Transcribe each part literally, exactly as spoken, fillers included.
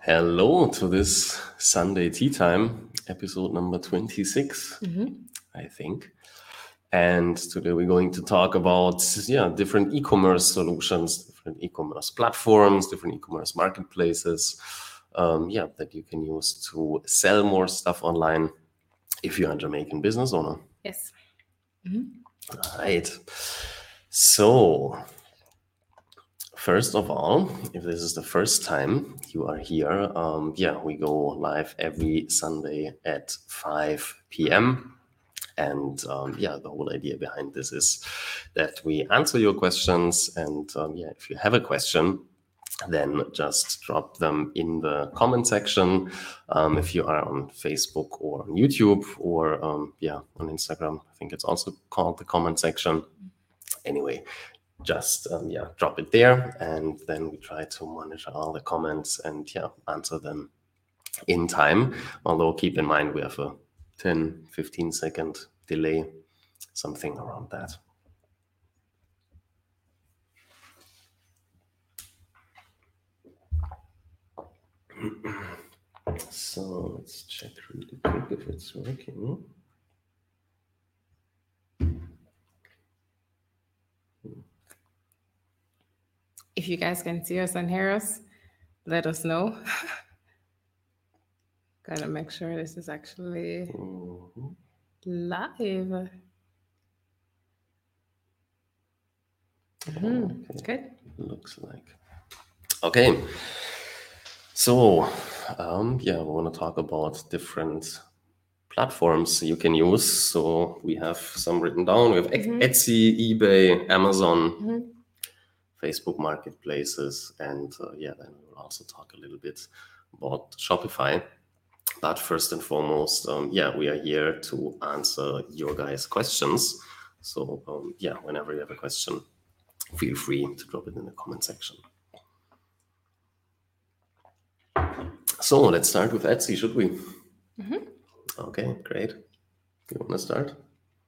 Hello to this Sunday Tea Time, episode number twenty-six, mm-hmm. I think. And today we're going to talk about yeah, different e-commerce solutions, different e-commerce platforms, different e-commerce marketplaces, um, yeah, that you can use to sell more stuff online if you're a Jamaican business owner. Yes. Mm-hmm. All right. So, first of all, if this is the first time you are here, um, yeah, we go live every Sunday at five p.m. And um, yeah, the whole idea behind this is that we answer your questions. And um, yeah, if you have a question, then just drop them in the comment section. Um, if you are on Facebook or on YouTube or um, yeah, on Instagram, I think it's also called the comment section. Anyway, just um, yeah, drop it there, and then we try to monitor all the comments and yeah, answer them in time. Although keep in mind we have a ten, fifteen second delay, something around that. So let's check really quick if it's working. If you guys can see us and hear us, let us know. Gotta make sure this is actually mm-hmm. live. Mm-hmm. Okay. Good. Looks like. Okay. So, um, yeah, we want to talk about different platforms you can use. So we have some written down. We have mm-hmm. Etsy, eBay, Amazon, mm-hmm. Facebook marketplaces, and uh, yeah, then we'll also talk a little bit about Shopify. But first and foremost, um, yeah, we are here to answer your guys' questions. So um, yeah, whenever you have a question, feel free to drop it in the comment section. So let's start with Etsy, should we? Mm-hmm. Okay, great. You want to start?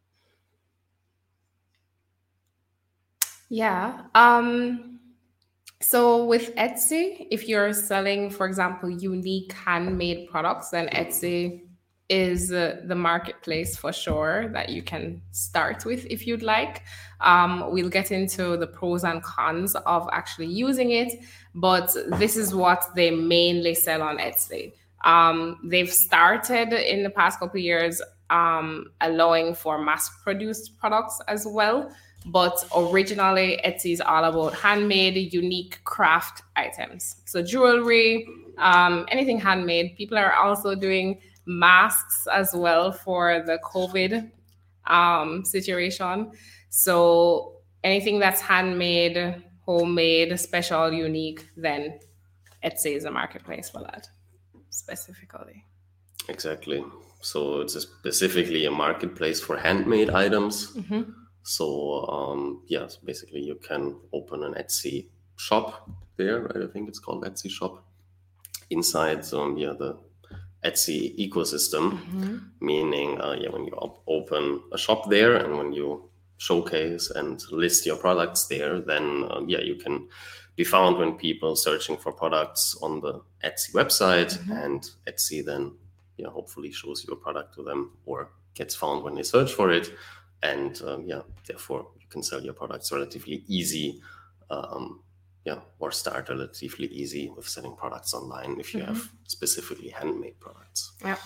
Yeah. Um, so with Etsy, if you're selling, for example, unique handmade products, then Etsy is uh, the marketplace for sure that you can start with if you'd like. Um, we'll get into the pros and cons of actually using it, but this is what they mainly sell on Etsy. Um, they've started in the past couple of years um, allowing for mass-produced products as well. But originally, Etsy is all about handmade, unique craft items. So jewelry, um, anything handmade. People are also doing masks as well for the COVID um, situation. So anything that's handmade, homemade, special, unique, then Etsy is a marketplace for that specifically. Exactly. So it's specifically a marketplace for handmade items. Mm-hmm. So um, yeah, so basically you can open an Etsy shop there, right? I think it's called Etsy shop. Inside um, yeah, the Etsy ecosystem, mm-hmm. meaning uh, yeah, when you op- open a shop there and when you showcase and list your products there, then um, yeah, you can be found when people searching for products on the Etsy website, mm-hmm. and Etsy then yeah, hopefully shows your product to them or gets found when they search for it. And um, yeah, therefore you can sell your products relatively easy, um, yeah, or start relatively easy with selling products online if you mm-hmm. have specifically handmade products. Yeah.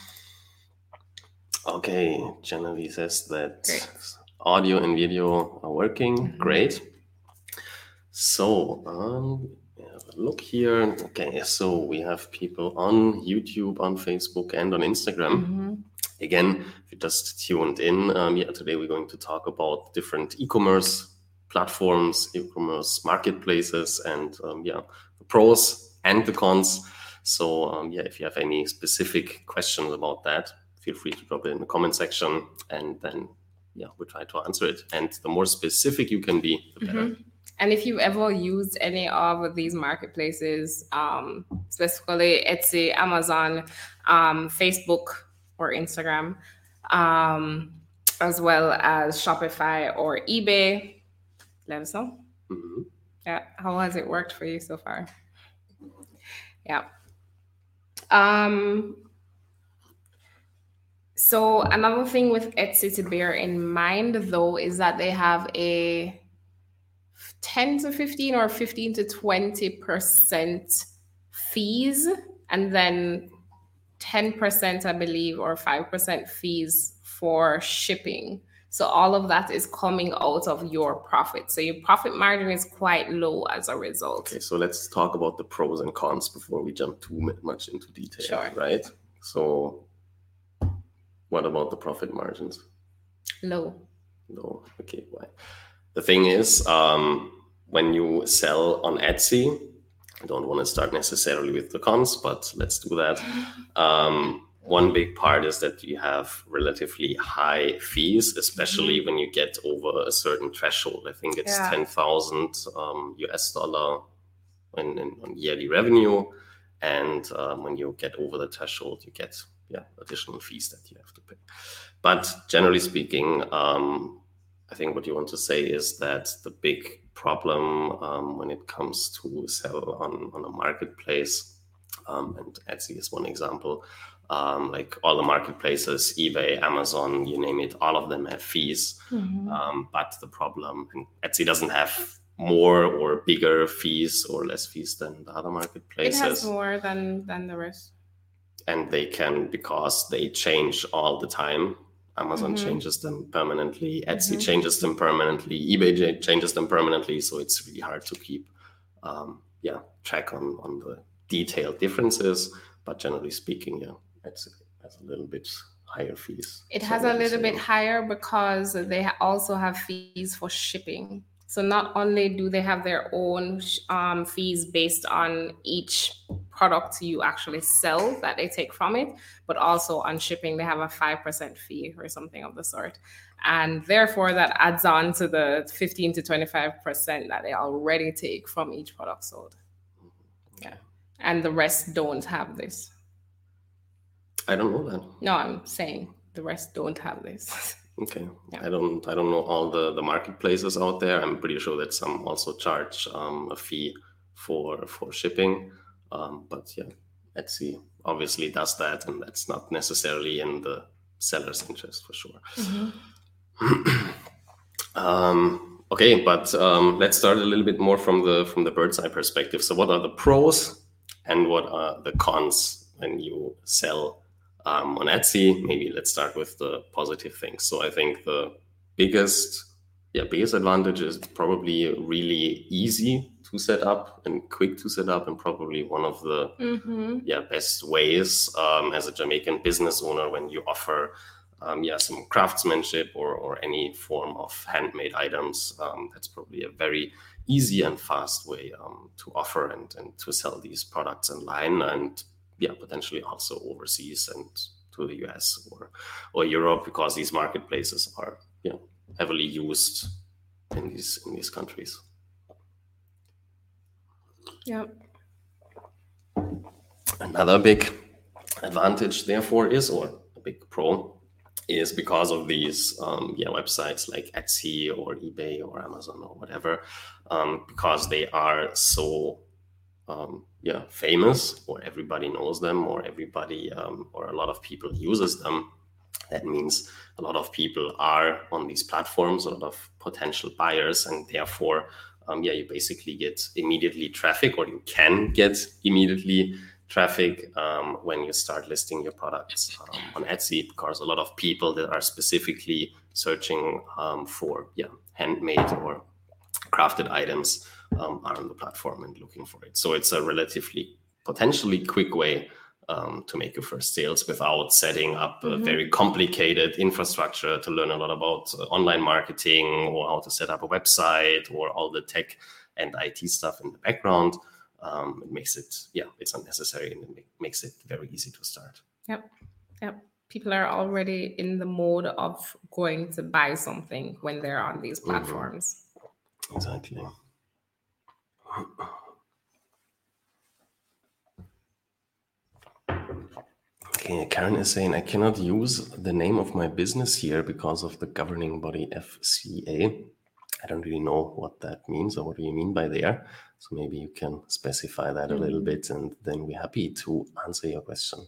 Okay, Genevieve says that Great. audio and video are working. Mm-hmm. Great. So um, have a look here. Okay, so we have people on YouTube, on Facebook, and on Instagram. Mm-hmm. Again, if you just tuned in, um, yeah, today we're going to talk about different e-commerce platforms, e-commerce marketplaces, and um, yeah, the pros and the cons. So um, yeah, if you have any specific questions about that, feel free to drop it in the comment section, and then yeah, we'll try to answer it. And the more specific you can be, the better. Mm-hmm. And if you ever used any of these marketplaces, um, specifically Etsy, Amazon, um, Facebook, or Instagram, um, as well as Shopify or eBay, let us know. Mm-hmm. Yeah, how has it worked for you so far? Yeah. Um, so another thing with Etsy to bear in mind, though, is that they have a ten to fifteen or fifteen to twenty percent fees, and then ten percent, I believe, or five percent fees for shipping. So all of that is coming out of your profit. So your profit margin is quite low as a result. Okay, so let's talk about the pros and cons before we jump too much into detail, Sure. right? So what about the profit margins? Low. No, okay, why? The thing is, um, when you sell on Etsy, I don't want to start necessarily with the cons, but let's do that. Um, one big part is that you have relatively high fees, especially mm-hmm. when you get over a certain threshold. I think it's yeah. ten thousand um, U S dollar in, in, on yearly revenue. And um, when you get over the threshold, you get yeah additional fees that you have to pay. But generally speaking, um, I think what you want to say is that the big problem um, when it comes to sell on, on a marketplace, um, and Etsy is one example, um, like all the marketplaces, eBay, Amazon, you name it, all of them have fees. Mm-hmm. Um, but the problem, and Etsy doesn't have more or bigger fees or less fees than the other marketplaces. It has more than, than the rest. And they can, because they change all the time. Amazon mm-hmm. changes them permanently, Etsy mm-hmm. changes them permanently, eBay changes them permanently. So it's really hard to keep um, yeah, track on, on the detailed differences. But generally speaking, yeah, Etsy has a little bit higher fees. It has a little bit higher because they also have fees for shipping. So not only do they have their own um, fees based on each product you actually sell that they take from it, but also on shipping, they have a five percent fee or something of the sort. And therefore, that adds on to the fifteen to twenty-five percent that they already take from each product sold. Yeah. And the rest don't have this. I don't know that. No, I'm saying the rest don't have this. Okay. Yeah. I don't I don't know all the, the marketplaces out there. I'm pretty sure that some also charge um, a fee for for shipping. Um, but yeah, Etsy obviously does that, and that's not necessarily in the seller's interest for sure. Mm-hmm. um, okay, but um, let's start a little bit more from the from the bird's eye perspective. So what are the pros and what are the cons when you sell Um, on Etsy? Maybe let's start with the positive things. So I think the biggest, yeah, biggest advantage is probably really easy to set up and quick to set up, and probably one of the mm-hmm. yeah best ways um, as a Jamaican business owner when you offer um, yeah some craftsmanship or or any form of handmade items. Um, that's probably a very easy and fast way um, to offer and and to sell these products online, and yeah, potentially also overseas and to the U S or or Europe, because these marketplaces are you know heavily used in these in these countries. Yeah. Another big advantage, therefore, is, or a big pro, is because of these um, yeah websites like Etsy or eBay or Amazon or whatever, um, because they are so Um, yeah, famous, or everybody knows them, or everybody um, or a lot of people uses them. That means a lot of people are on these platforms, a lot of potential buyers, and therefore, um, yeah, you basically get immediately traffic, or you can get immediately traffic um, when you start listing your products um, on Etsy, because a lot of people that are specifically searching um, for yeah handmade or crafted items Um, are on the platform and looking for it. So it's a relatively potentially quick way um, to make your first sales without setting up mm-hmm. a very complicated infrastructure to learn a lot about uh, online marketing, or how to set up a website, or all the tech and I T stuff in the background. Um, it makes it, yeah, it's unnecessary, and it makes it very easy to start. Yep, yep. People are already in the mode of going to buy something when they're on these platforms. Mm-hmm. Exactly. Okay, Karen is saying, I cannot use the name of my business here because of the governing body F C A. I don't really know what that means or what do you mean by there. So maybe you can specify that a little Mm. bit, and then we're happy to answer your question.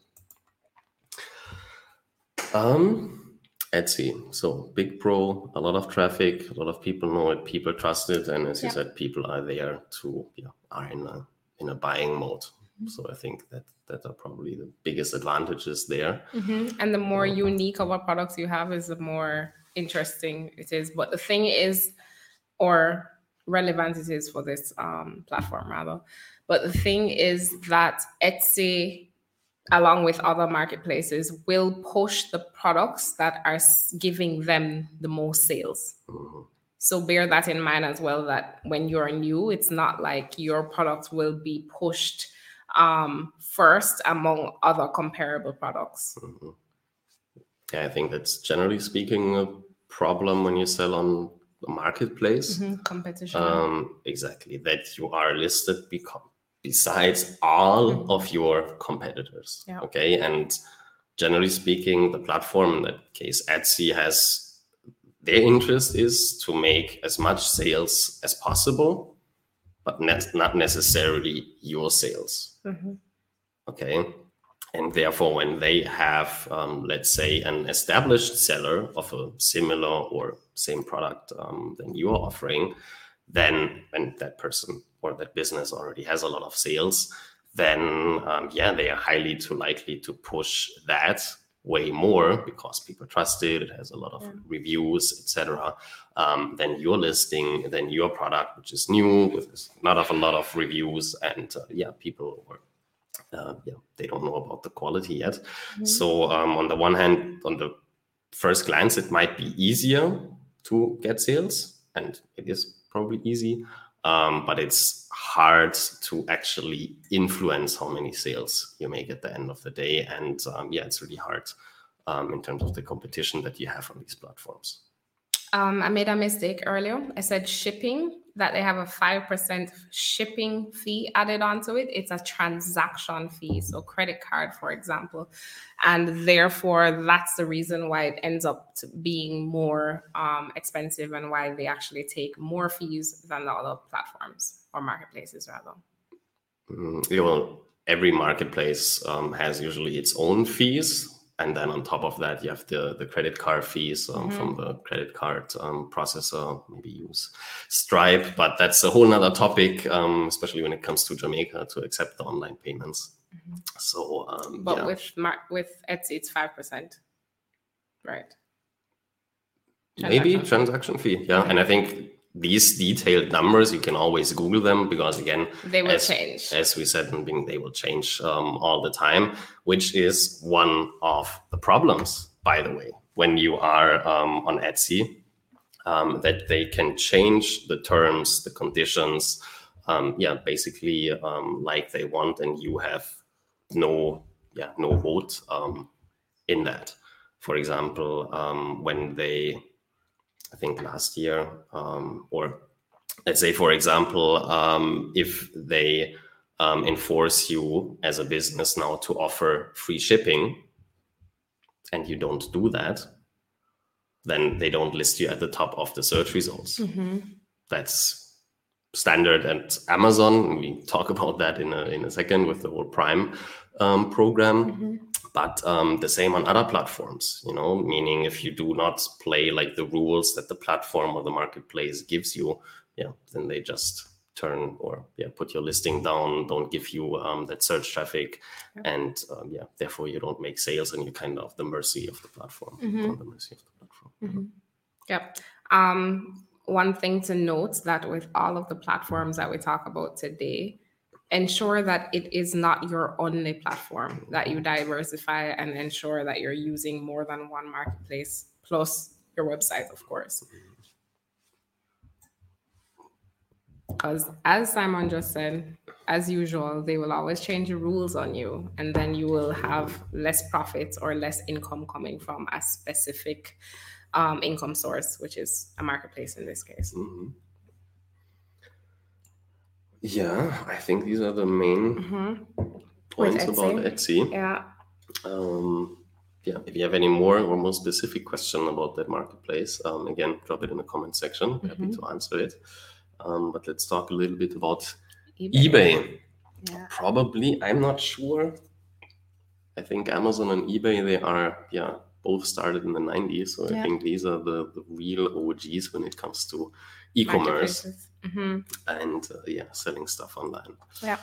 Um, Etsy. So big pro, a lot of traffic, a lot of people know it, people trust it, and as you Yeah. said, people are there to yeah, are in a in a buying mode. So I think that that are probably the biggest advantages there. Mm-hmm. And the more unique of what products you have is the more interesting it is. But the thing is, or relevant it is for this um, platform rather. But the thing is that Etsy, along with other marketplaces, will push the products that are s- giving them the most sales. Mm-hmm. So bear that in mind as well, that when you're new, it's not like your product will be pushed um, first among other comparable products. Mm-hmm. Yeah, I think that's generally speaking a problem when you sell on the marketplace. Mm-hmm. Competition. Um, exactly, that you are listed because besides all Mm-hmm. of your competitors. Yeah. Okay, and generally speaking, the platform, in that case Etsy, has their interest is to make as much sales as possible, but ne- not necessarily your sales. Mm-hmm. Okay. And therefore, when they have, um, let's say, an established seller of a similar or same product um, than you are offering, then when that person or that business already has a lot of sales, then um, yeah, they are highly too likely to push that way more because people trust it. It has a lot of Yeah. reviews, et cetera. Um, than your listing, than your product, which is new with not of a lot of reviews, and uh, yeah, people were. Uh, yeah, they don't know about the quality yet. Mm-hmm. So um, on the one hand, on the first glance, it might be easier to get sales, and it is probably easy, um, but it's hard to actually influence how many sales you make at the end of the day. And um, yeah, it's really hard um, in terms of the competition that you have on these platforms. Um, I made a mistake earlier. I said shipping, that they have a five percent shipping fee added onto it. It's a transaction fee, so credit card, for example. And therefore, that's the reason why it ends up to being more um, expensive and why they actually take more fees than the other platforms or marketplaces, rather. Mm, yeah, well, every marketplace um, has usually its own fees. And then on top of that, you have the, the credit card fees um, mm-hmm. from the credit card um, processor, maybe use Stripe, but that's a whole nother topic, um, especially when it comes to Jamaica to accept the online payments. Mm-hmm. So, um, but yeah. with Mar- with Etsy, it's five percent, right? Maybe transaction fee, yeah. Mm-hmm. And I think these detailed numbers, you can always Google them because, again, they will as, change. As we said, they will change um, all the time, which is one of the problems, by the way, when you are um, on Etsy, um, that they can change the terms, the conditions, um, yeah, basically um, like they want, and you have no, yeah, no vote um, in that. For example, um, when they I think last year, um, or let's say, for example, um, if they um, enforce you as a business now to offer free shipping and you don't do that, then they don't list you at the top of the search results. Mm-hmm. That's standard at Amazon. We talk about that in a, in a second with the whole Prime um, program. Mm-hmm. But um, the same on other platforms, you know, meaning if you do not play like the rules that the platform or the marketplace gives you, yeah, then they just turn or yeah put your listing down, don't give you um, that search traffic, yeah. and um, yeah, therefore you don't make sales, and you're kind of the mercy of the platform. Mm-hmm. On the mercy of the platform. Mm-hmm. Yep. Um, one thing to note that with all of the platforms that we talk about today, ensure that it is not your only platform, that you diversify and ensure that you're using more than one marketplace, plus your website, of course. Because as Simon just said, as usual, they will always change the rules on you, and then you will have less profits or less income coming from a specific um, income source, which is a marketplace in this case. Mm-hmm. Yeah, I think these are the main mm-hmm. points Etsy. About Etsy. Yeah. Um, yeah, if you have any more or more specific question about that marketplace, um, again, drop it in the comment section. Mm-hmm. Happy to answer it. Um, but let's talk a little bit about eBay. eBay. Yeah. Probably, I'm not sure. I think Amazon and eBay, they are, yeah, both started in the nineties. So yeah. I think these are the, the real O Gs when it comes to e-commerce mm-hmm. and uh, yeah, selling stuff online. Yeah.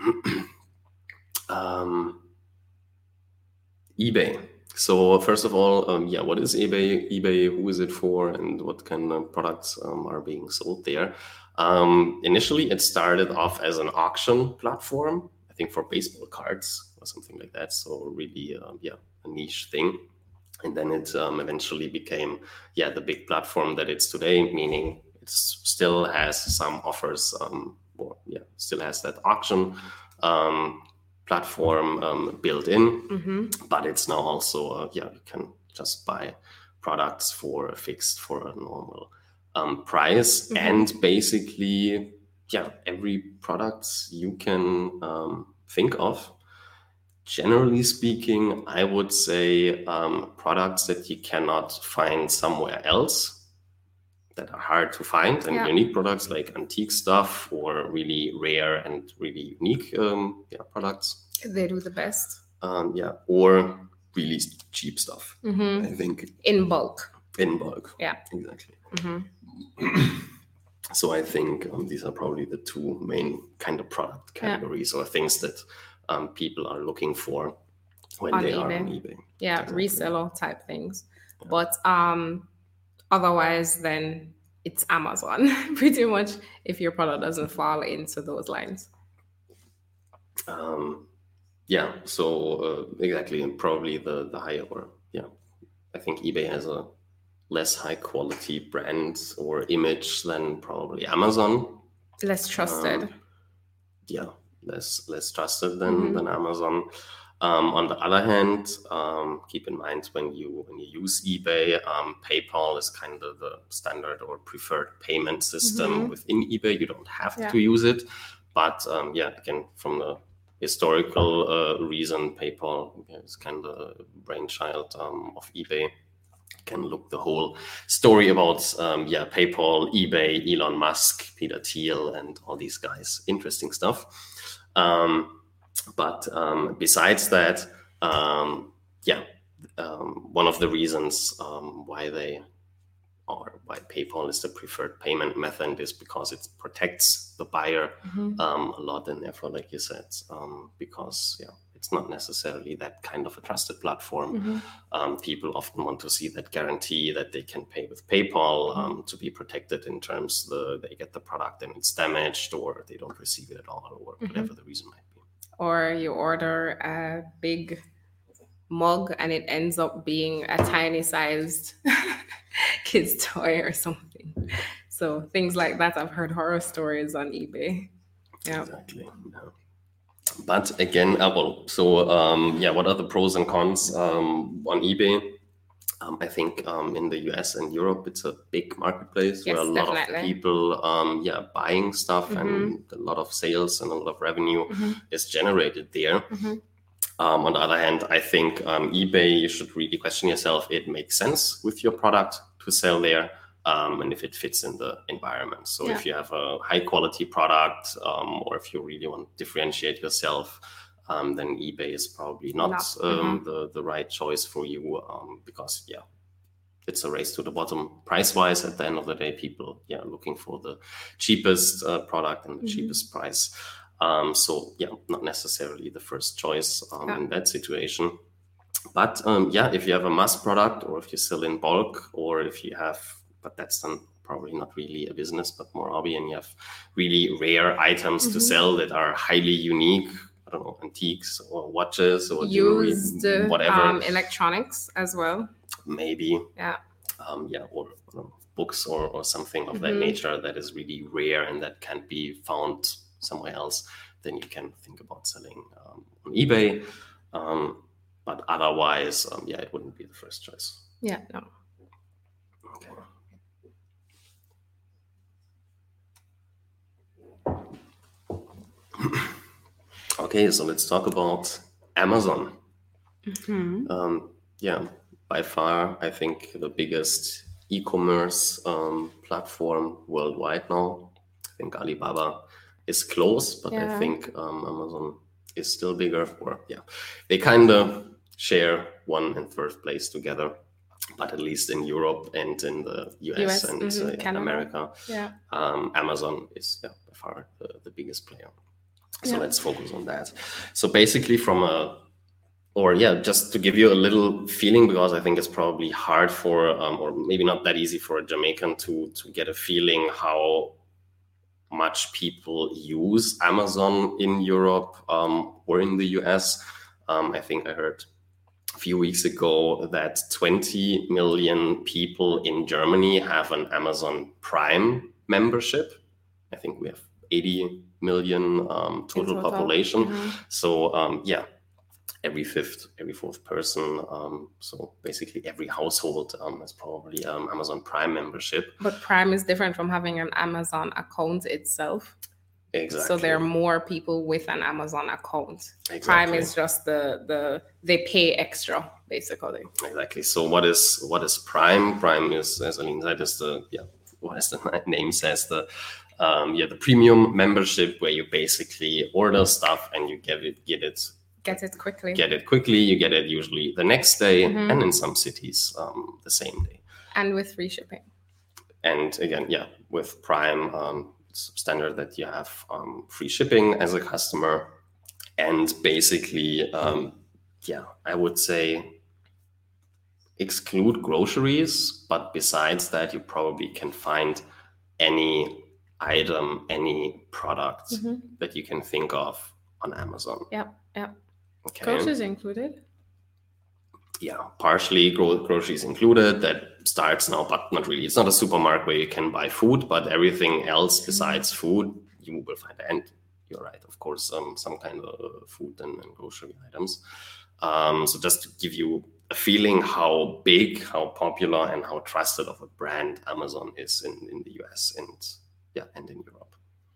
um, eBay. So first of all, um, yeah, what is eBay? eBay, who is it for, and what kind of products um, are being sold there? Um, initially, it started off as an auction platform, I think for baseball cards or something like that. So really, uh, yeah, a niche thing. And then it um, eventually became, yeah, the big platform that it's today, meaning it still has some offers, um, or yeah, still has that auction um, platform um, built in, mm-hmm. but it's now also, uh, yeah, you can just buy products for a fixed, for a normal um, price. Mm-hmm. And basically, yeah, every product you can um, think of. Generally speaking, I would say um, products that you cannot find somewhere else, that are hard to find, and yeah. unique products like antique stuff or really rare and really unique um, yeah, products. They do the best. Um, yeah, or really cheap stuff, mm-hmm. I think. In bulk. In bulk. Yeah. Exactly. Mm-hmm. So I think um, these are probably the two main kind of product categories yeah. or things that um, people are looking for when on they eBay. are on eBay. Yeah, exactly. Reseller type things. Yeah. But um, otherwise, then it's Amazon, pretty much, if your product doesn't fall into those lines. Um, yeah, so uh, exactly, and probably the, the higher, or yeah, I think eBay has a less high quality brand or image than probably Amazon. Less trusted. Um, yeah, less less trusted than, mm-hmm. than Amazon. Um, on the other hand, um, keep in mind when you when you use eBay, um, PayPal is kind of the standard or preferred payment system mm-hmm. within eBay. You don't have yeah. to use it, but um, yeah, again, from the historical uh, reason, PayPal is kind of the brainchild um, of eBay. You can look the whole story about um, yeah PayPal, eBay, Elon Musk, Peter Thiel, and all these guys. Interesting stuff. Um, But um, besides that, um, yeah, um, one of the reasons um, why they or why PayPal is the preferred payment method is because it protects the buyer mm-hmm. um, a lot, and therefore, like you said, um, because yeah, it's not necessarily that kind of a trusted platform. Mm-hmm. Um, people often want to see that guarantee that they can pay with PayPal um, mm-hmm. to be protected in terms the they get the product and it's damaged, or they don't receive it at all, or mm-hmm. whatever the reason might be. Or you order a big mug and it ends up being a tiny sized kid's toy or something. So things like that. I've heard horror stories on eBay. Yeah. Exactly. Yeah. But again, uh, well, so um, yeah, what are the pros and cons um, on eBay? Um, I think um, in the U S and Europe, it's a big marketplace yes, where a lot definitely. of people, um, yeah, buying stuff mm-hmm. and a lot of sales and a lot of revenue mm-hmm. is generated there. Mm-hmm. Um, on the other hand, I think um, eBay, you should really question yourself. It makes sense with your product to sell there, um, and if it fits in the environment. So yeah. if you have a high quality product, um, or if you really want to differentiate yourself, Um, then eBay is probably not um, mm-hmm. the, the right choice for you um, because, yeah, it's a race to the bottom price-wise. At the end of the day, people, yeah, looking for the cheapest uh, product and the mm-hmm. cheapest price. Um, so, yeah, not necessarily the first choice um, yeah. in that situation. But, um, yeah, if you have a mass product or if you sell in bulk or if you have, but that's then probably not really a business, but more hobby, and you have really rare items mm-hmm. to sell that are highly unique, I don't know, antiques or watches or jewelry, used whatever. Um, electronics as well. Maybe. Yeah. Um, yeah, or you know, books or, or something of mm-hmm. that nature that is really rare and that can't be found somewhere else. Then you can think about selling um, on eBay. Um, but otherwise, um, yeah, it wouldn't be the first choice. Yeah, no. Okay. Okay, so let's talk about Amazon. Mm-hmm. Um, yeah, by far, I think the biggest e-commerce um, platform worldwide now. I think Alibaba is close, but yeah. I think um, Amazon is still bigger. Or yeah, they kind of share one and third place together. But at least in Europe and in the U S, U S and mm-hmm, uh, America, yeah. um, Amazon is yeah, by far the, the biggest player. So yeah. let's focus on that. So basically from a, or yeah, just to give you a little feeling, because I think it's probably hard for, um, or maybe not that easy for a Jamaican to, to get a feeling how much people use Amazon in Europe um, or in the U S. Um, I think I heard a few weeks ago that twenty million people in Germany have an Amazon Prime membership. I think we have eighty million um, total, total population. Mm-hmm. So um, yeah, every fifth, every fourth person. Um, so basically every household um, has probably um, Amazon Prime membership. But Prime is different from having an Amazon account itself. Exactly. So there are more people with an Amazon account. Exactly. Prime is just the the they pay extra basically. Exactly. So what is what is Prime? Prime is, as Aline said, is the yeah what as the name says, the um, yeah the premium membership where you basically order stuff and you get it get it get it quickly. Get it quickly. You get it usually the next day, mm-hmm. and in some cities um, the same day. And with free shipping. And again, yeah, with Prime. Um, standard that you have um, free shipping as a customer, and basically um, yeah I would say exclude groceries, but besides that you probably can find any item, any product mm-hmm. that you can think of on Amazon. Yeah, yeah. Okay. Groceries included? Yeah, partially gro- groceries included. That starts now, but not really. It's not a supermarket where you can buy food, but everything else besides food, you will find. And you're right, of course, um, some kind of food and, and grocery items. Um, so just to give you a feeling how big, how popular, and how trusted of a brand Amazon is in, in the U S and yeah, and in Europe.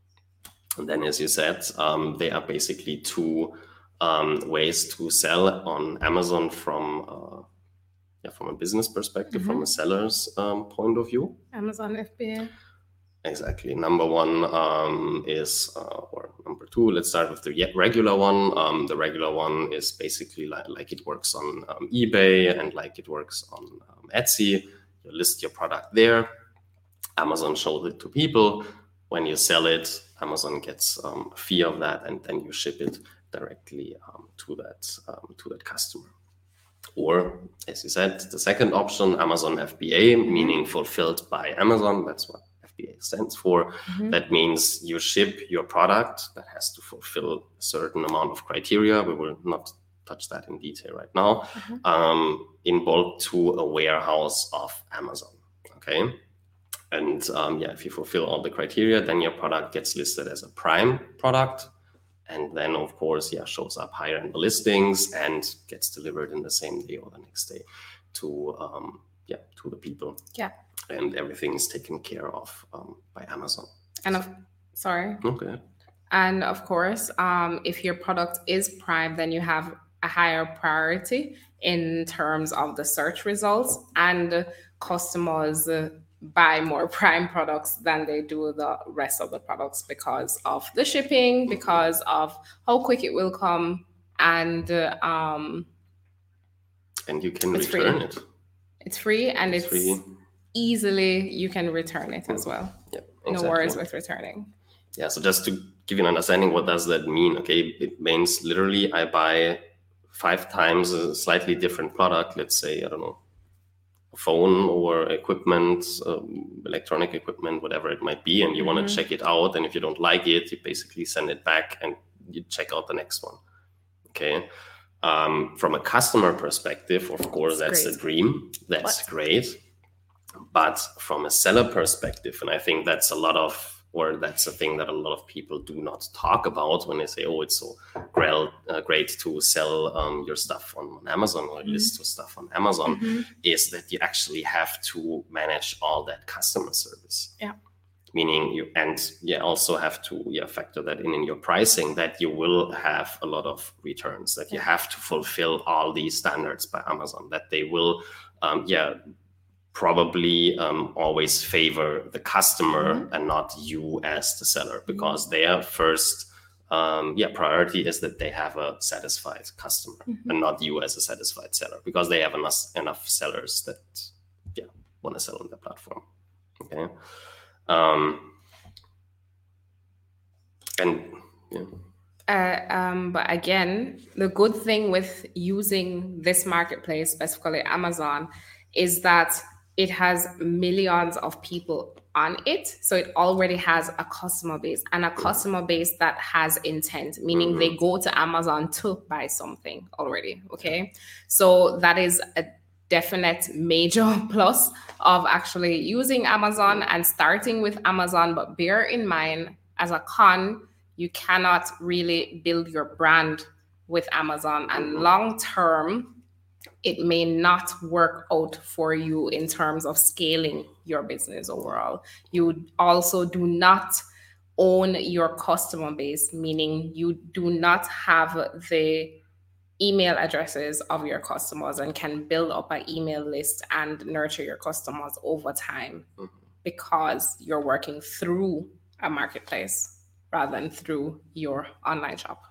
And then, as you said, um, they are basically two um, ways to sell on Amazon from uh, yeah, from a business perspective, mm-hmm. from a seller's um, point of view. Amazon F B A. Exactly. Number one um, is, uh, or number two, let's start with the regular one. Um, the regular one is basically like, like it works on um, eBay and like it works on um, Etsy. You list your product there. Amazon shows it to people. When you sell it, Amazon gets um, a fee of that, and then you ship it directly um, to that um, to that customer. Or, as you said, the second option, Amazon F B A, mm-hmm. meaning fulfilled by Amazon. That's what F B A stands for. Mm-hmm. That means you ship your product that has to fulfill a certain amount of criteria. We will not touch that in detail right now. Mm-hmm. Um, in bulk to a warehouse of Amazon. Okay. And um, yeah, if you fulfill all the criteria, then your product gets listed as a Prime product. And then, of course, yeah, shows up higher in the listings and gets delivered in the same day or the next day to um, yeah to the people. Yeah. And everything is taken care of um, by Amazon. And of sorry. Okay. And of course, um, if your product is Prime, then you have a higher priority in terms of the search results, and customers uh, buy more Prime products than they do the rest of the products because of the shipping, because of how quick it will come, and uh, um, and you can return free. it. It's free, and it's, it's free. Easily you can return it as well. Yeah, exactly. No worries with returning. Yeah, so just to give you an understanding, what does that mean? Okay, it means literally I buy five times a slightly different product. Let's say, I don't know, a phone or equipment, um, electronic equipment, whatever it might be, and you mm-hmm. want to check it out. And if you don't like it, you basically send it back and you check out the next one. Okay. Um, from a customer perspective, of course, that's, that's the dream. That's what? Great. But from a seller perspective, and I think that's a lot of, or that's a thing that a lot of people do not talk about when they say, oh, it's so great, uh, great to sell um, your stuff on, on Amazon or mm-hmm. list your stuff on Amazon, mm-hmm. is that you actually have to manage all that customer service. Yeah. meaning you, and yeah, also have to yeah factor that in in your pricing, that you will have a lot of returns, that you have to fulfill all these standards by Amazon, that they will um, yeah probably um, always favor the customer mm-hmm. and not you as the seller, because mm-hmm. their first um, yeah priority is that they have a satisfied customer mm-hmm. and not you as a satisfied seller, because they have enough enough sellers that yeah want to sell on their platform. Okay. Um, and yeah. Uh, um, but again, the good thing with using this marketplace, specifically Amazon, is that it has millions of people on it. So it already has a customer base, and a customer base that has intent, meaning mm-hmm. they go to Amazon to buy something already. Okay. So that is a definite major plus of actually using Amazon and starting with Amazon. But bear in mind, as a con, you cannot really build your brand with Amazon, and long term, it may not work out for you in terms of scaling your business overall. You also do not own your customer base, meaning you do not have the email addresses of your customers and can build up an email list and nurture your customers over time, because you're working through a marketplace rather than through your online shop.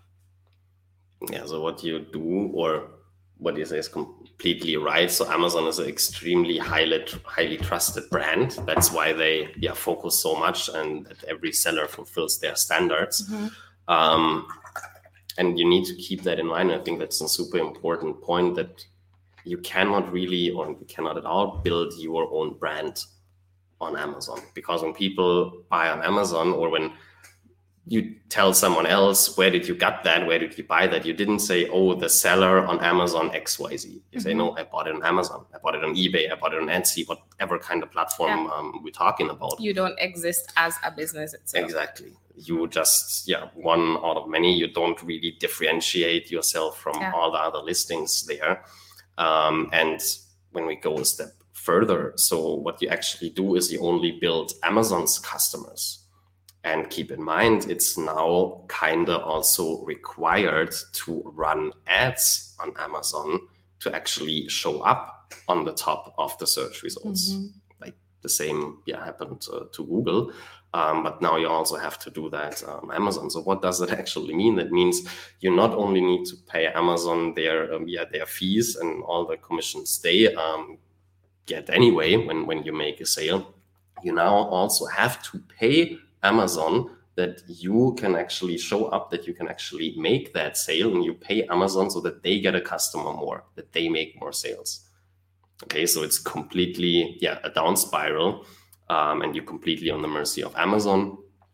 Yeah, so what you do, or what you say, is completely right. So Amazon is an extremely highly highly trusted brand. That's why they yeah focus so much, and that every seller fulfills their standards. Mm-hmm. Um, and you need to keep that in mind. I think that's a super important point, that you cannot really, or you cannot at all, build your own brand on Amazon, because when people buy on Amazon, or when you tell someone else, where did you get that? Where did you buy that? You didn't say, oh, the seller on Amazon X Y Z. You mm-hmm. say, no, I bought it on Amazon. I bought it on eBay. I bought it on Etsy, whatever kind of platform yeah. um, we're talking about. You don't exist as a business itself. Exactly. You just, yeah, one out of many. You don't really differentiate yourself from yeah. all the other listings there. Um, and when we go a step further, so what you actually do is you only build Amazon's customers. And keep in mind, it's now kind of also required to run ads on Amazon to actually show up on the top of the search results. Mm-hmm. Like the same yeah, happened uh, to Google. Um, but now you also have to do that on Amazon. So what does that actually mean? That means you not only need to pay Amazon their um, yeah, their fees and all the commissions they um, get anyway when, when you make a sale. You now also have to pay Amazon that you can actually show up, that you can actually make that sale, and you pay Amazon so that they get a customer more, that they make more sales. Okay, so it's completely yeah a down spiral, um, and you're completely on the mercy of Amazon.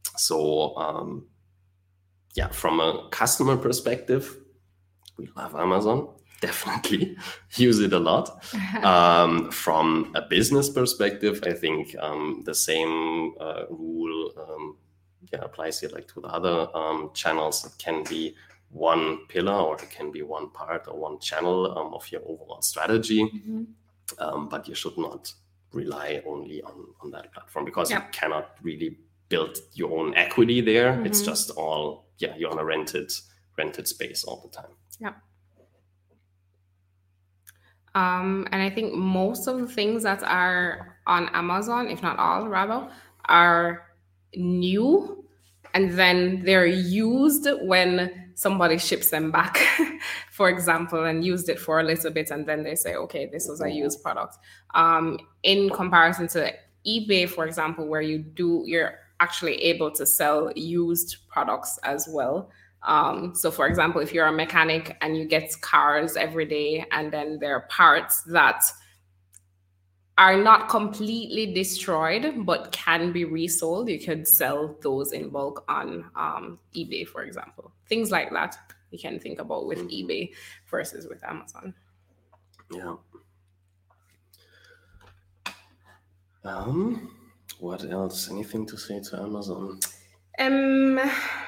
So um, yeah, from a customer perspective, we love Amazon. Definitely use it a lot. Um, from a business perspective, I think um, the same uh, rule um, yeah, applies here like to the other um, channels. It can be one pillar, or it can be one part or one channel um, of your overall strategy. Mm-hmm. Um, but you should not rely only on, on that platform, because yep. you cannot really build your own equity there. Mm-hmm. It's just all, yeah, you're on a rented, rented space all the time. Yeah. Um, and I think most of the things that are on Amazon, if not all rather, are new, and then they're used when somebody ships them back, for example, and used it for a little bit, and then they say, okay, this was a used product. Um, in comparison to eBay, for example, where you do, you're actually able to sell used products as well. Um, so for example, if you're a mechanic and you get cars every day, and then there are parts that are not completely destroyed but can be resold, you could sell those in bulk on um, eBay, for example. Things like that you can think about with eBay versus with Amazon. Yeah. Um, what else? Anything to say to Amazon? Um.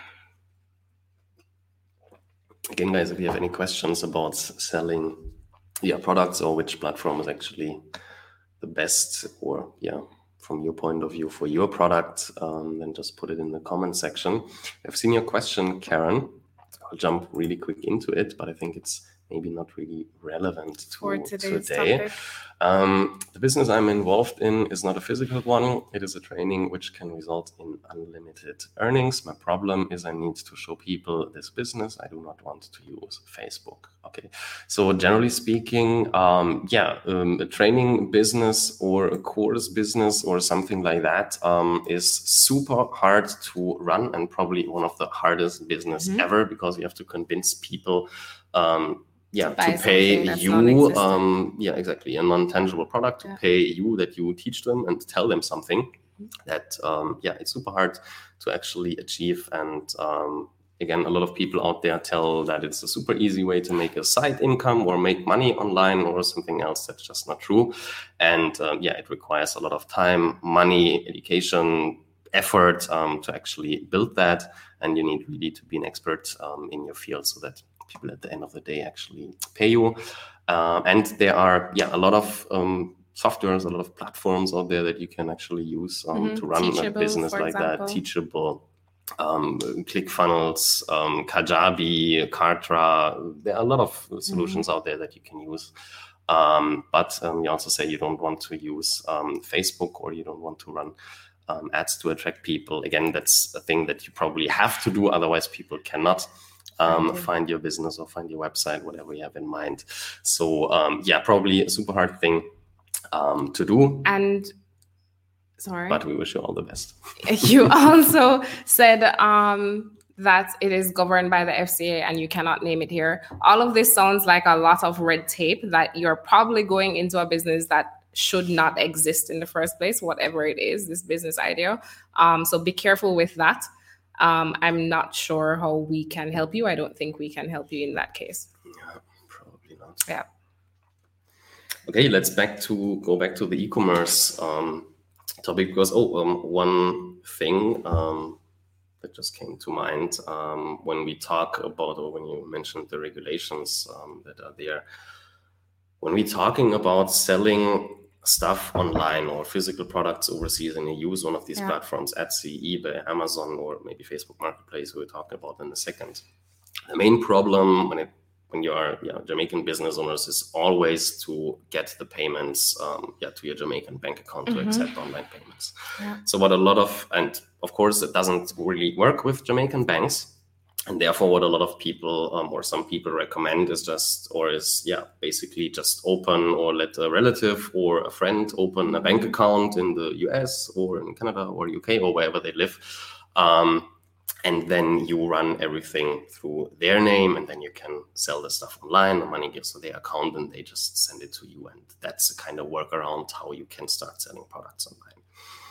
Again, guys, if you have any questions about selling yeah, products, or which platform is actually the best, or yeah, from your point of view for your product, um, then just put it in the comment section. I've seen your question, Karen. I'll jump really quick into it, but I think it's maybe not really relevant to For today's today. topic. Um, the business I'm involved in is not a physical one. It is a training which can result in unlimited earnings. My problem is I need to show people this business. I do not want to use Facebook. Okay. So generally speaking, um, yeah, um, a training business or a course business or something like that um, is super hard to run and probably one of the hardest business Mhm. ever, because you have to convince people um, yeah, To buy to pay something that's you, non-existent. um, yeah, exactly, a non-tangible product, to Yeah. pay you that you teach them and tell them something that, um, yeah, it's super hard to actually achieve. And um, again, a lot of people out there tell that it's a super easy way to make a side income or make money online or something else. That's just not true. And um, yeah, it requires a lot of time, money, education, effort um, to actually build that. And you need really to be an expert um, in your field so that people at the end of the day actually pay you. Uh, and there are, yeah, a lot of um, softwares, a lot of platforms out there that you can actually use um, Mhm. to run a Teachable, business for like that. example. Teachable, um, ClickFunnels, um, Kajabi, Kartra. There are a lot of solutions out there that you can use. Um, but um, you also say you don't want to use um, Facebook, or you don't want to run um, ads to attract people. Again, that's a thing that you probably have to do. Otherwise, people cannot um, Find it. find your business or find your website, whatever you have in mind. So um, yeah, probably a super hard thing um, to do. And sorry. But we wish you all the best. You also said um, that it is governed by the F C A and you cannot name it here. All of this sounds like a lot of red tape that you're probably going into a business that should not exist in the first place, whatever it is, this business idea. Um, so be careful with that. Um, I'm not sure how we can help you. I don't think we can help you in that case. Yeah, probably not. Yeah. Okay, let's back to go back to the e-commerce um, topic, because oh, um, one thing um, that just came to mind um, when we talk about, or when you mentioned the regulations um, that are there, when we're talking about selling stuff online or physical products overseas, and you use one of these Yeah. platforms, Etsy, eBay, Amazon, or maybe Facebook Marketplace, we'll talk about in a second. The main problem when it when you are yeah, Jamaican business owners is always to get the payments um, yeah, to your Jamaican bank account to Mhm. accept online payments. Yeah. So what a lot of, and of course it doesn't really work with Jamaican banks. And therefore what a lot of people um, or some people recommend is just, or is, yeah, basically just open or let a relative or a friend open a bank account in the U S or in Canada or U K or wherever they live. Um, and then you run everything through their name, and then you can sell the stuff online. The money goes to their account and they just send it to you. And that's a kind of workaround how you can start selling products online.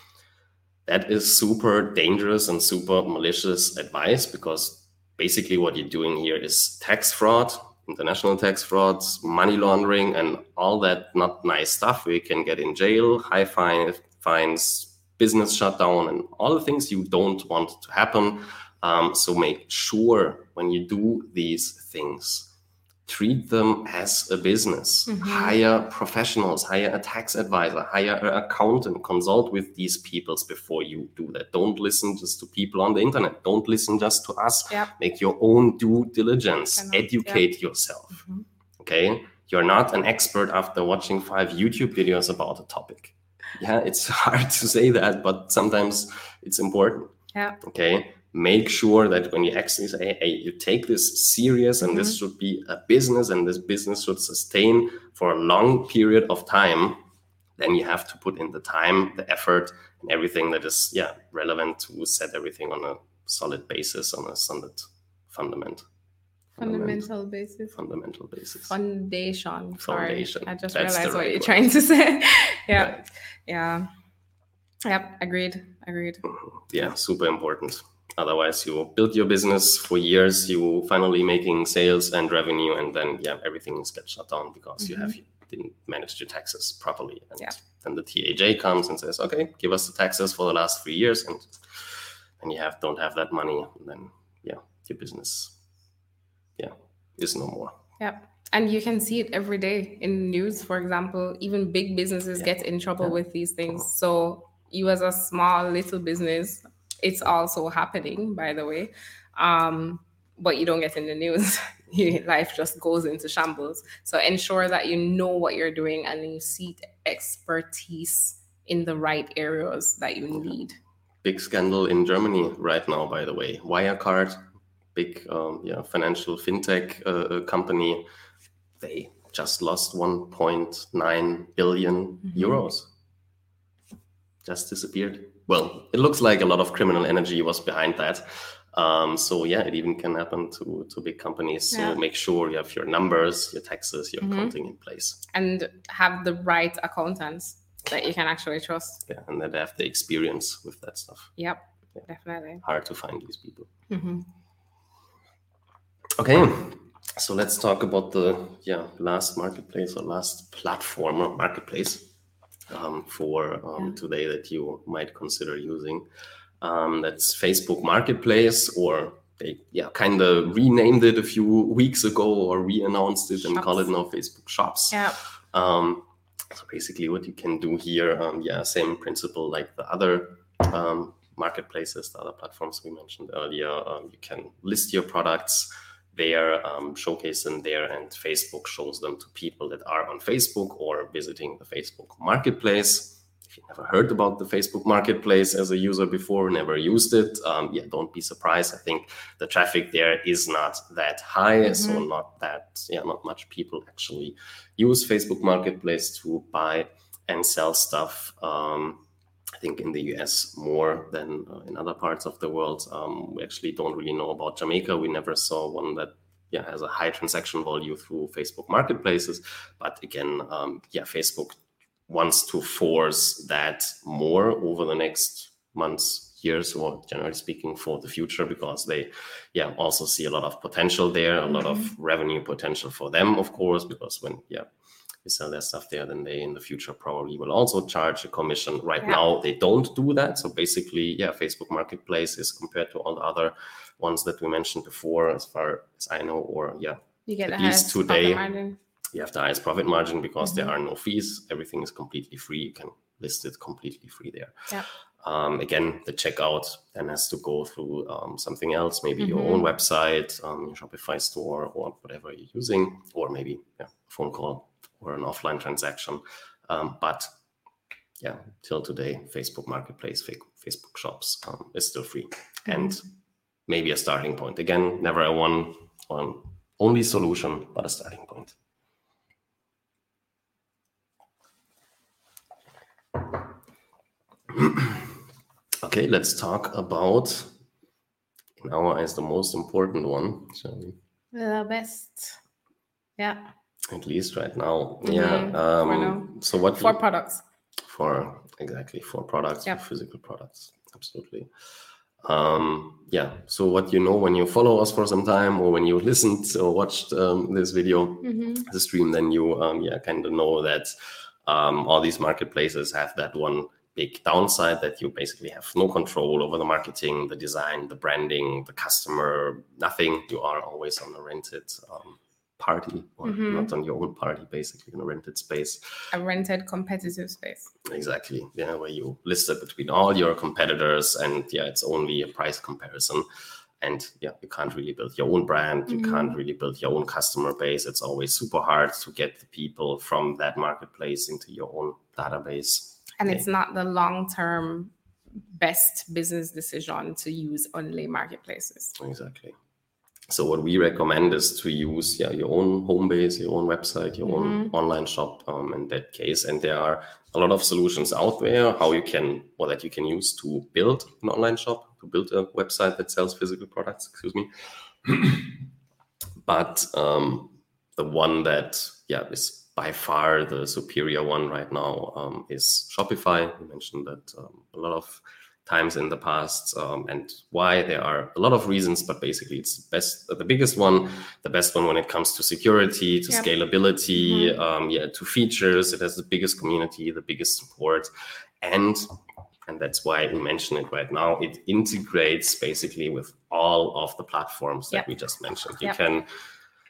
That is super dangerous and super malicious advice, because basically what you're doing here is tax fraud, international tax fraud, money laundering, and all that not nice stuff where you can get in jail, high fine, fines, business shutdown, and all the things you don't want to happen. Um, so make sure when you do these things, treat them as a business. Mhm. Hire professionals, hire a tax advisor, hire an accountant, consult with these peoples before you do that. Don't listen just to people on the internet. Don't listen just to us. Yep. Make your own due diligence. Cannot- Educate yourself. Mhm. Okay? You're not an expert after watching five YouTube videos about a topic. Yeah, it's hard to say that, but sometimes it's important. Yeah. Okay, make sure that when you actually say, hey, you take this serious, and this should be a business, and this business should sustain for a long period of time, then you have to put in the time, the effort, and everything that is yeah relevant to set everything on a solid basis, on a solid fundament. Fundamental basis. Fundamental basis. Foundation. Sorry. Foundation. I just That's the realized what right you're word. trying to say. Yeah. Right. Yeah. Yep. Agreed. Agreed. Yeah, super important. Otherwise, you build your business for years, you finally making sales and revenue, and then yeah, everything gets shut down because you have you didn't manage your taxes properly. And Yeah. then the T A J comes and says, okay, give us the taxes for the last three years, and and you have don't have that money, and then yeah, your business yeah is no more. Yep. And you can see it every day in news, for example. Even big businesses Yeah. get in trouble Yeah. with these things. So you as a small little business, it's also happening, by the way. Um, but you don't get in the news. Life just goes into shambles. So ensure that you know what you're doing and you seek expertise in the right areas that you need. Big scandal in Germany right now, by the way. Wirecard, big um, yeah, financial fintech uh, company, they just lost one point nine billion mm-hmm. euros. Just disappeared. Well, it looks like a lot of criminal energy was behind that. Um, so yeah, it even can happen to, to big companies. So yeah. Make sure you have your numbers, your taxes, your mm-hmm. accounting in place. And have the right accountants that you can actually trust. Yeah, and that have the experience with that stuff. Yep, yeah. Definitely. Hard to find these people. Mm-hmm. Okay, so let's talk about the yeah last marketplace or last platform or marketplace um, for um, yeah. today that you might consider using. Um, that's Facebook Marketplace, or they yeah kind of renamed it a few weeks ago or re-announced it Shops. And call it now Facebook Shops. Yeah. Um, so basically, what you can do here, um, yeah, same principle like the other um, marketplaces, the other platforms we mentioned earlier. Um, you can list your products there, um, showcase them there, and Facebook shows them to people that are on Facebook or visiting the Facebook Marketplace. If you never heard about the Facebook Marketplace as a user before, never used it, um, yeah, don't be surprised. I think the traffic there is not that high, mm-hmm. so not that, yeah, not much people actually use Facebook Marketplace to buy and sell stuff. Um, I think in the U S more than uh, in other parts of the world. Um, we actually don't really know about Jamaica. We never saw one that yeah has a high transaction volume through Facebook Marketplaces. But again, um, yeah, Facebook wants to force that more over the next months, years, or generally speaking for the future, because they yeah also see a lot of potential there, a mm-hmm. lot of revenue potential for them, of course, because when yeah you sell their stuff there, then they in the future probably will also charge a commission. Right yeah. now they don't do that. So basically, yeah, Facebook Marketplace is, compared to all the other ones that we mentioned before, as far as I know, or yeah, you get at the least today you have the highest profit margin because mm-hmm. there are no fees. Everything is completely free. You can list it completely free there. Yeah. Um, again, the checkout then has to go through um, something else, maybe mm-hmm. your own website, um, your Shopify store, or whatever you're using, or maybe yeah, a phone call or an offline transaction. Um, but yeah, till today, Facebook Marketplace, Facebook Shops um, is still free. Mm-hmm. And maybe a starting point. Again, never a one, one only solution, but a starting point. Okay, let's talk about, in our eyes, the most important one, shall we? The best. Yeah. At least right now. Mm-hmm. Yeah. Um, for now. So what? For products. For, exactly, for products, yep. for physical products. Absolutely. Um, yeah. So what you know when you follow us for some time, or when you listened or watched um, this video, mm-hmm. the stream, then you um, yeah kind of know that um, all these marketplaces have that one big downside, that you basically have no control over the marketing, the design, the branding, the customer, nothing. You are always on a rented um, party, or mm-hmm. not on your own party, basically in a rented space. A rented competitive space. Exactly. Yeah, where you list it between all your competitors, and yeah, it's only a price comparison. And yeah, you can't really build your own brand. You mm-hmm. can't really build your own customer base. It's always super hard to get the people from that marketplace into your own database. And it's not the long-term best business decision to use only marketplaces. Exactly. So what we recommend is to use yeah your own home base, your own website, your mm-hmm. own online shop um, in that case. And there are a lot of solutions out there how you can, or that you can use to build an online shop, to build a website that sells physical products, excuse me. But um, the one that yeah is by far the superior one right now um, is Shopify. We mentioned that um, a lot of times in the past, um, and why. There are a lot of reasons, but basically it's the best, the biggest one, the best one when it comes to security, to yep. scalability, mm-hmm. um, yeah, to features. It has the biggest community, the biggest support, and and that's why we mention it right now. It integrates basically with all of the platforms that yep. we just mentioned. You yep. can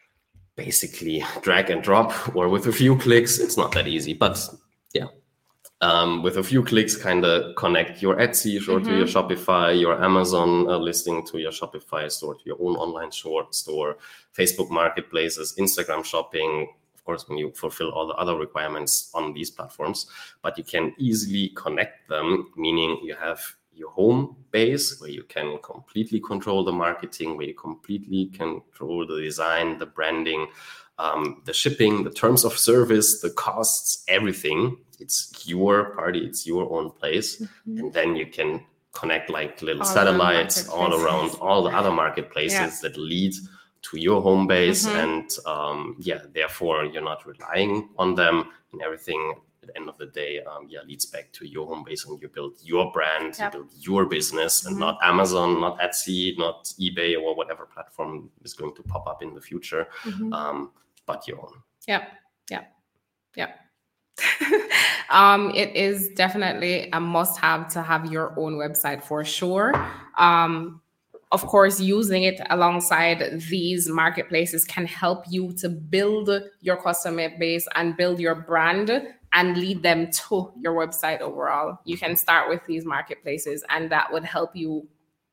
basically drag and drop, or with a few clicks. It's not that easy, but yeah, Um, with a few clicks, kind of connect your Etsy store mm-hmm. to your Shopify, your Amazon uh, listing to your Shopify store, to your own online store, store, Facebook marketplaces, Instagram shopping, of course, when you fulfill all the other requirements on these platforms. But you can easily connect them, meaning you have your home base where you can completely control the marketing, where you completely control the design, the branding, um, the shipping, the terms of service, the costs, everything. It's your party, it's your own place. Mm-hmm. And then you can connect like little all satellites all around all the other marketplaces yeah. that lead to your home base. Mm-hmm. And um, yeah, therefore you're not relying on them, and everything at the end of the day, um, yeah, leads back to your home base, and you build your brand, yep. you build your business, and mm-hmm. not Amazon, not Etsy, not eBay, or whatever platform is going to pop up in the future, mm-hmm. um, but your own. Yeah, yeah, yeah. um, it is definitely a must-have to have your own website for sure. Um, of course, using it alongside these marketplaces can help you to build your customer base and build your brand and lead them to your website overall. You can start with these marketplaces, and that would help you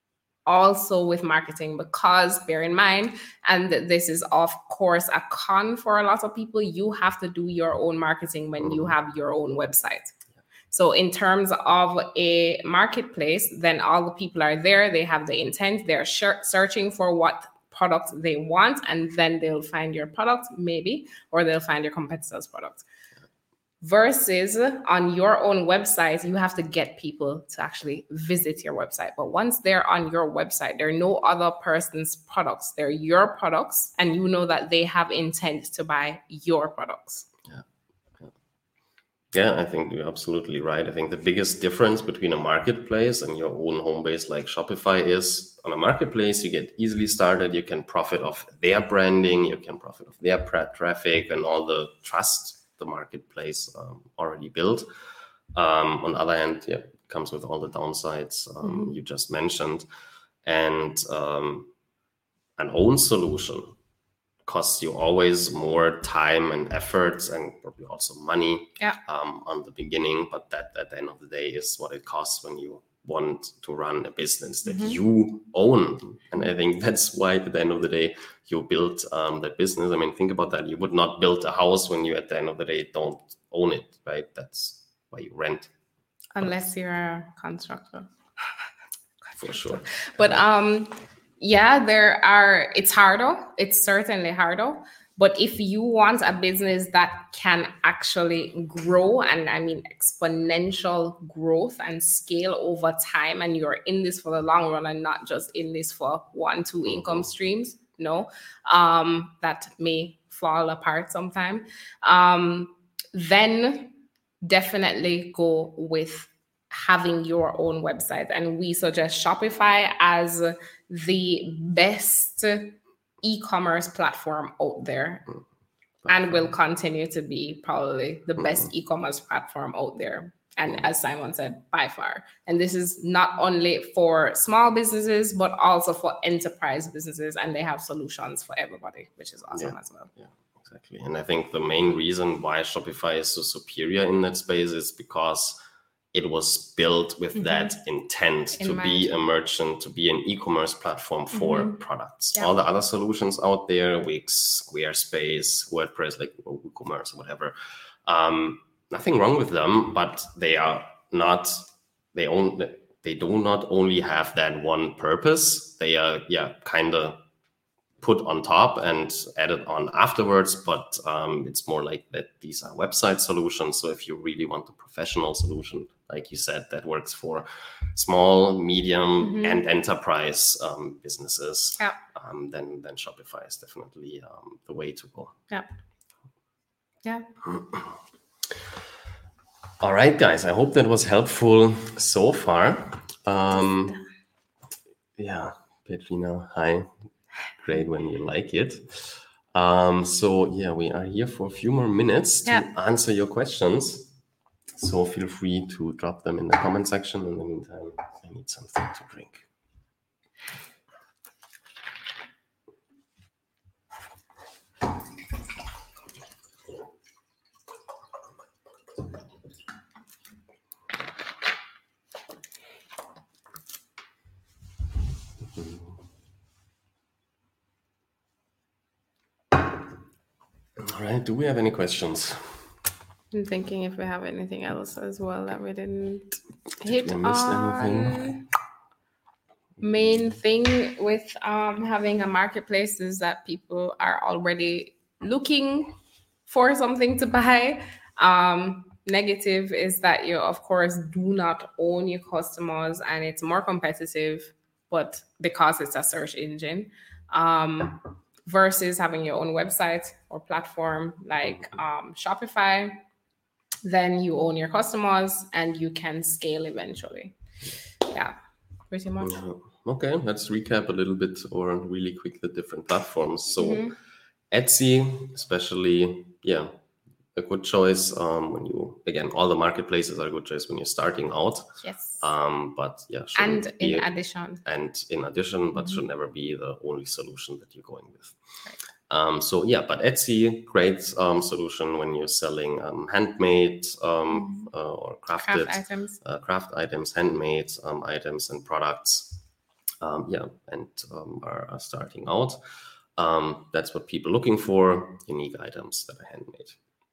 also with marketing, because bear in mind, and this is of course a con for a lot of people, you have to do your own marketing when you have your own website. So in terms of a marketplace, then all the people are there, they have the intent, they're searching for what product they want, and then they'll find your product maybe, or they'll find your competitor's product. Versus on your own website, you have to get people to actually visit your website. But once they're on your website, they're no other person's products. They're your products, and you know that they have intent to buy your products. Yeah. Yeah, yeah, I think you're absolutely right. I think the biggest difference between a marketplace and your own home base like Shopify is, on a marketplace, you get easily started. You can profit off their branding. You can profit off their traffic and all the trust the marketplace um, already built. Um, on the other hand, yeah, it comes with all the downsides um, mm-hmm. you just mentioned. And um, an own solution costs you always more time and efforts, and probably also money yeah. um, on the beginning. But that at the end of the day is what it costs when you want to run a business that mm-hmm. you own. And I think that's why at the end of the day you build um, that business. I mean, think about that. You would not build a house when you at the end of the day don't own it, right? That's why you rent. Unless you're a constructor. For sure. But um, yeah, there are, it's harder. It's certainly harder. But if you want a business that can actually grow, and I mean exponential growth and scale over time, and you're in this for the long run and not just in this for one, two income streams, no, um, that may fall apart sometime, um, then definitely go with having your own website. And we suggest Shopify as the best e-commerce platform out there, and will continue to be probably the best mm-hmm. e-commerce platform out there. And mm-hmm. as Simon said, by far. And this is not only for small businesses, but also for enterprise businesses. And they have solutions for everybody, which is awesome yeah. as well. Yeah, exactly. And I think the main reason why Shopify is so superior in that space is because it was built with mm-hmm. that intent in to mind. Be a merchant, to be an e-commerce platform for mm-hmm. products. Yeah. All the other solutions out there, Wix, Squarespace, WordPress, like WooCommerce or whatever, um, nothing wrong with them, but they are not, they own, they do not only have that one purpose. They are, yeah, kind of put on top and added on afterwards, but um, it's more like that these are website solutions. So if you really want a professional solution, like you said, that works for small, medium, mm-hmm. and enterprise um, businesses, yeah. um, then then Shopify is definitely um, the way to go. Yeah. Yeah. All right, guys. I hope that was helpful so far. Um, yeah, Petrina, hi. Great when you like it. Um, so yeah, we are here for a few more minutes to yeah. answer your questions. So feel free to drop them in the comment section. In the meantime, I need something to drink. All right. Do we have any questions? I'm thinking if we have anything else as well that we didn't Did hit we miss on. anything? Main thing with um, having a marketplace is that people are already looking for something to buy. Um, negative is that you, of course, do not own your customers, and it's more competitive, but because it's a search engine, um, versus having your own website or platform like um, Shopify, then you own your customers and you can scale eventually. Yeah, pretty much. Yeah. Okay, let's recap a little bit or really quick the different platforms. So Mm-hmm. Etsy, especially, yeah, a good choice um, when you, again, all the marketplaces are a good choice when you're starting out. Yes. Um, but yeah, And shouldn't in be, addition. and in addition, but Mhm. should never be the only solution that you're going with. Right. Um, so yeah, but Etsy, great um, solution when you're selling um, handmade um, uh, or crafted Craft items. uh, craft items, handmade um, items and products. Um, yeah, and um, are, are starting out. Um, that's what people are looking for, unique items that are handmade.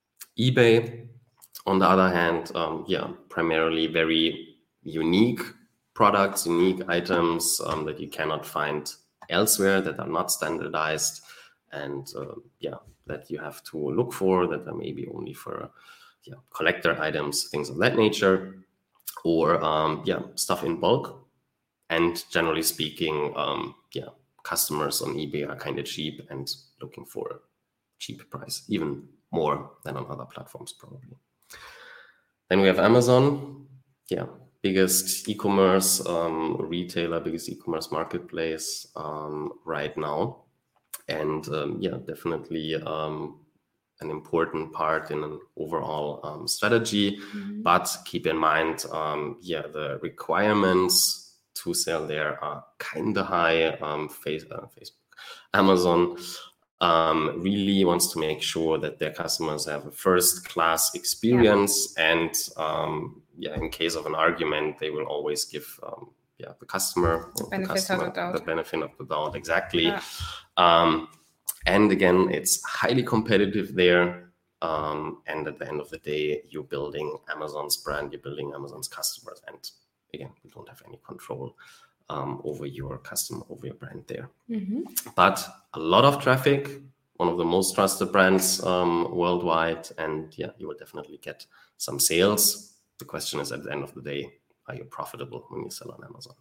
eBay, on the other hand, um, yeah, primarily very unique products, unique items um, that you cannot find elsewhere, that are not standardized, and uh, yeah, that you have to look for, that are maybe only for yeah, collector items, things of that nature, or um, yeah, stuff in bulk. And generally speaking, um, yeah, customers on eBay are kind of cheap and looking for a cheap price, even more than on other platforms probably. Then we have Amazon, yeah, biggest e-commerce um, retailer, biggest e-commerce marketplace um, right now, and um, yeah, definitely um, an important part in an overall um, strategy. Mm-hmm. But keep in mind, um, yeah, the requirements to sell there are kind of high. Um, face, uh, Facebook, Amazon um, really wants to make sure that their customers have a first-class experience, yeah. and um, yeah, in case of an argument, they will always give um, yeah the customer the or benefit the customer of the doubt. the benefit of the doubt exactly. Yeah. Um, and again, it's highly competitive there. Um, and at the end of the day, you're building Amazon's brand, you're building Amazon's customers, and again, you don't have any control um, over your customer, over your brand there. Mm-hmm. But a lot of traffic, one of the most trusted brands um, worldwide, and yeah, you will definitely get some sales. The question is, at the end of the day, are you profitable when you sell on Amazon?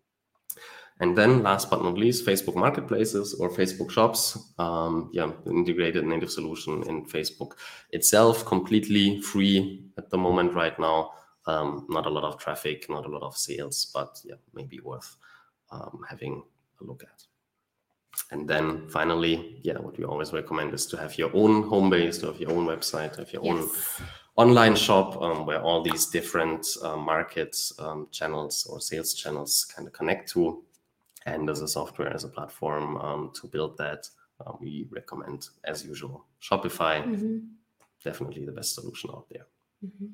And then last but not least, Facebook marketplaces or Facebook shops. Um, yeah, integrated native solution in Facebook itself, completely free at the moment right now. Um, not a lot of traffic, not a lot of sales, but yeah, maybe worth um, having a look at. And then finally, yeah, what we always recommend is to have your own home base, to have your own website, to have your yes. own online shop um, where all these different uh, markets, um, channels or sales channels kind of connect to. And as a software, as a platform um, to build that, uh, we recommend, as usual, Shopify. Mm-hmm. Definitely the best solution out there. Mm-hmm.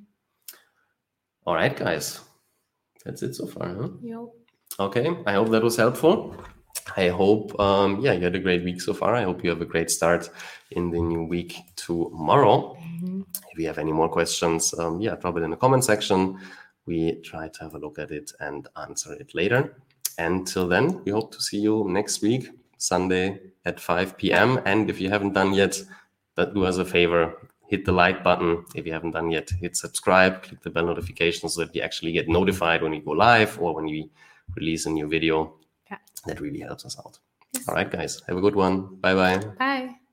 All right, guys. That's it so far, huh? Yep. Okay, I hope that was helpful. I hope, um, yeah, you had a great week so far. I hope you have a great start in the new week tomorrow. Mm-hmm. If you have any more questions, um, yeah, drop it in the comment section. We try to have a look at it and answer it later. Until then, we hope to see you next week, Sunday at five p.m. And if you haven't done yet, do us a favor, hit the like button. If you haven't done yet, hit subscribe, click the bell notification so that you actually get notified when we go live or when we release a new video. Yeah. That really helps us out. Yes. All right, guys, have a good one. Bye-bye. Bye.